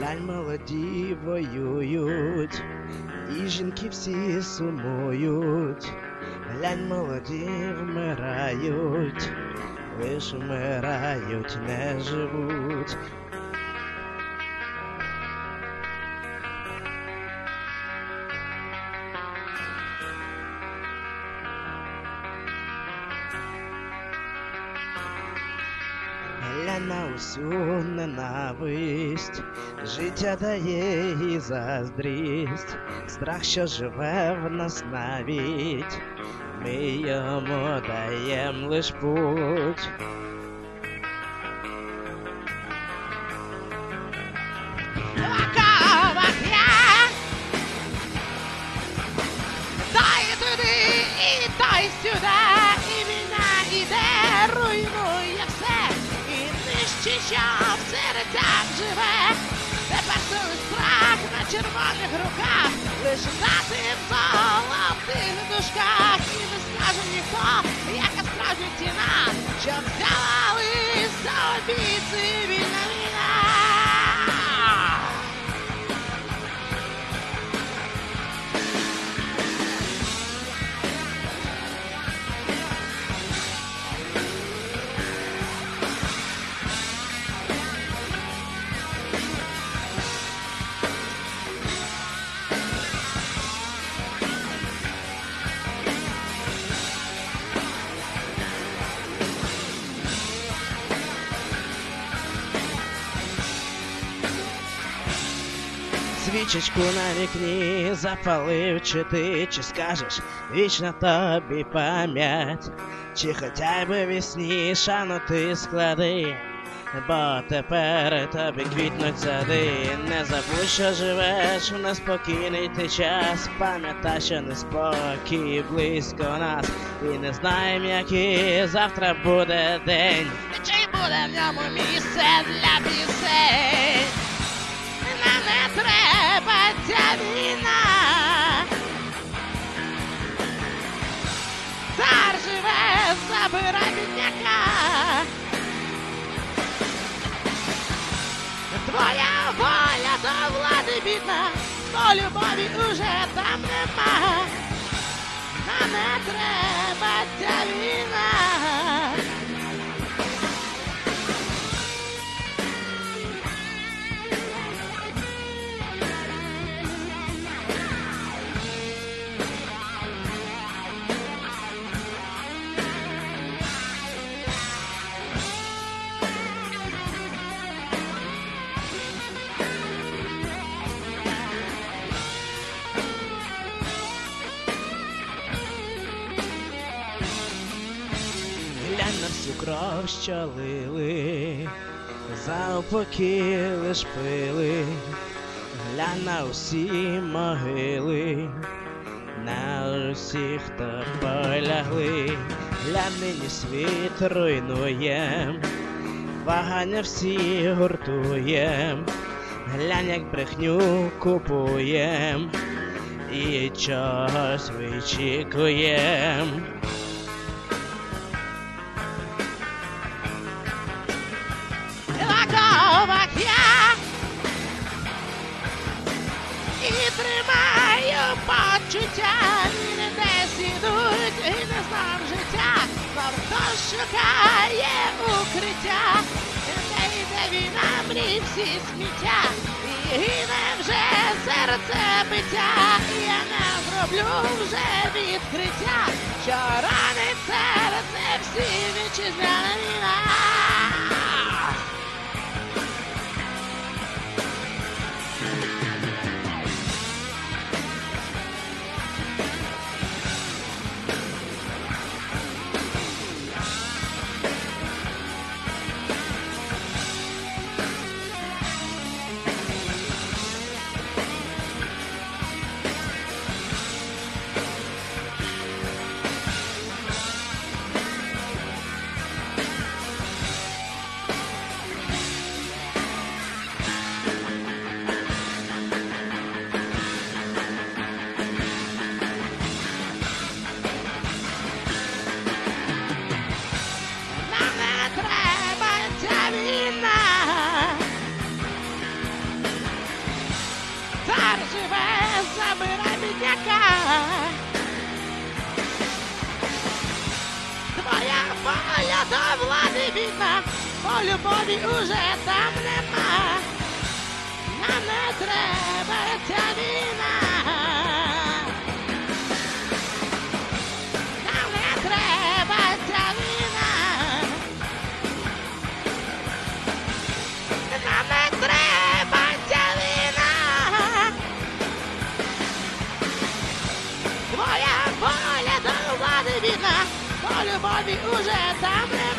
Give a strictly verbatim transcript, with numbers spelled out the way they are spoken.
Глянь, молоді воюють, і жінки всі сумують. Глянь, молоді вмирають, лиш вмирають, не живуть. Глянь на усю ненависть, життя дає і заздрість, страх, що живе в нас навіть, ми йому даєм лиш путь. Дай туди і дай сюди, і війна іде, руйнує все, і нижче, що в серцях живе. Тепер той страх на червоних руках, лиш на тим золотих дужках. І не скаже ніхто, яка справжня ціна, що взяла лиш собі цивільна війна. Свічечку на вікні запалив, чи ти, чи скажеш вічна тобі пам'ять, чи хоча б вісні шану ти склади, бо тепер тобі квітнуть сади. Не забудь, що живеш у неспокійний ти час, пам'ятай, що неспокій близько нас, і не знаєм, який завтра буде день, Чи буде в ньому місце для пісень? Нам не треба ця війна. Цар живе, забирай бідняка. Твоя воля до влади бідна, но любові уже там нема. Нам не треба ця війна. Глянь на всю кров, що лили, за упокій лиш пили. Глянь на усі могили, на усіх, хто полягли. Глянь, нині світ руйнуєм, вагання всі гуртуєм. Глянь, як брехню купуєм, і чогось вичікуєм. Лаковах я і тримаю почуття, і не десь ідуть, і не знав життя, знов хтось шукає укриття, де йде війна, мрій всі сміття, і гине вже серце биття, і я не зроблю вже відкриття, що ранить серце всі вітчизняна війна. цар живе, забирай бідняка. Твоя воля до влади вільна, бо любові уже там нема. Нам не треба ця війна. Нам не треба ця війна. Нам не треба ця війна. Твоя воля до влади вільна, бо любові уже там нема.